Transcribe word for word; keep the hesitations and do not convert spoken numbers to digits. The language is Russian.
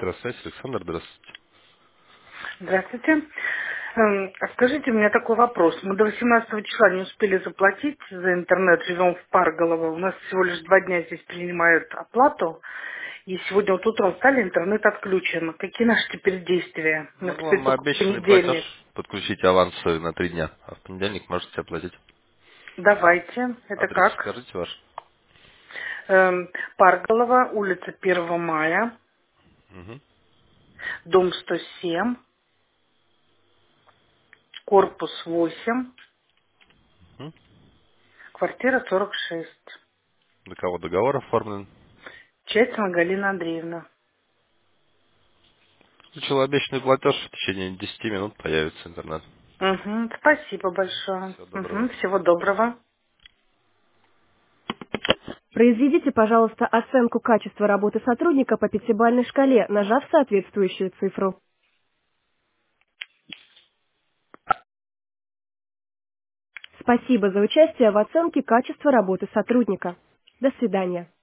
Электросвязь, Александр, здравствуйте. Здравствуйте. Эм, а Скажите, у меня такой вопрос. Мы до восемнадцатого числа не успели заплатить за интернет, живем в Парголово. У нас всего лишь два дня здесь принимают оплату. И сегодня вот утром стали, интернет отключен. Какие наши теперь действия? У нас Ну, теперь вам только обещанный платеж понедельник. подключить аванс на три дня, а в понедельник можете оплатить. Давайте. Это Адрес как? скажите ваш. Эм, Парголово, улица первого мая, Угу. дом сто семь, корпус восемь, Угу. квартира сорок шесть. Для кого договор оформлен? Чатина Галина Андреевна. Включил обещанный платеж, в течение десяти минут появится интернет. Угу, спасибо большое. Всего доброго. Угу, всего доброго. Произведите, пожалуйста, оценку качества работы сотрудника по пятибалльной шкале, нажав соответствующую цифру. Спасибо за участие в оценке качества работы сотрудника. До свидания.